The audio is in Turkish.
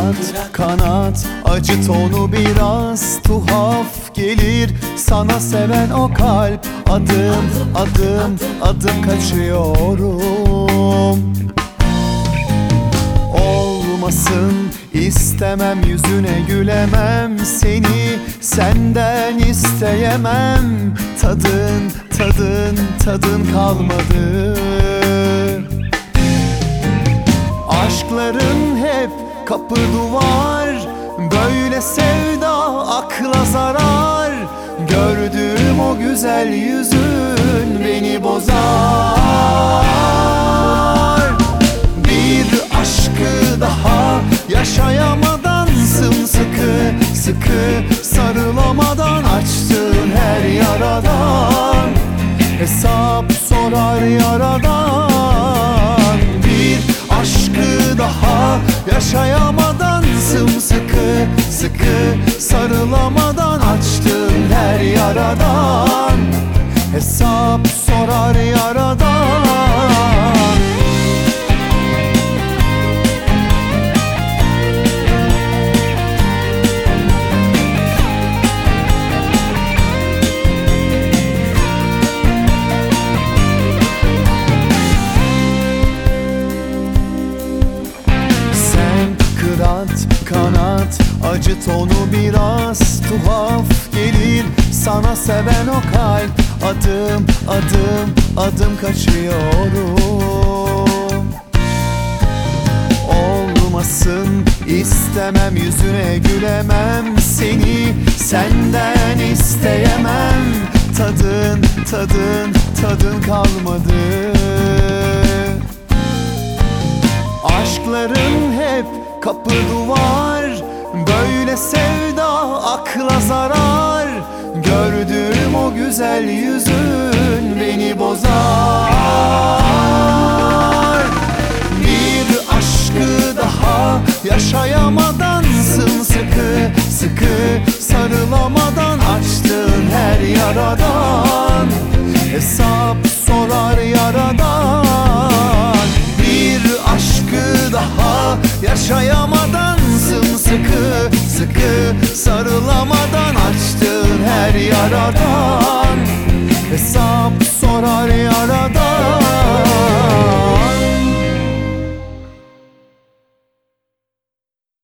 kırat kanat, acıt onu biraz. Tuhaf gelir sana seven o kalp. Adım adım adım kaçıyorum. Olmasın istemem, yüzüne gülemem. Seni senden isteyemem. Tadın tadın tadın kalmadı. Aşkların hep kapı duvar, böyle sevda akla zarar. Gördüğüm o güzel yüzün beni bozar. Bir aşkı daha yaşayamadan, sımsıkı sıkı sarılamadan, açtığın her yaradan hesap sorar yaradan. Bir aşkı daha yaşayamadan, sımsıkı sıkı sarılamadan, açtığın her yaradan hesap sorar yaradan. Kanat, acıt onu biraz. Tuhaf gelir sana seven o kalp. Adım adım adım kaçıyorum. Olmasın istemem, yüzüne gülemem. Seni senden isteyemem. Tadın tadın tadın kalmadı. Aşkların hep kapı duvar, böyle sevda akla zarar. Gördüğüm o güzel yüzün beni bozar. Bir aşkı daha yaşayamadan, sımsıkı sıkı sarılamadan, açtığın her yaradan hesap sorar yaradan. Bir aşkı daha yaşayamadan, sımsıkı sıkı sarılamadan, açtığın her yaradan hesap sorar yaradan.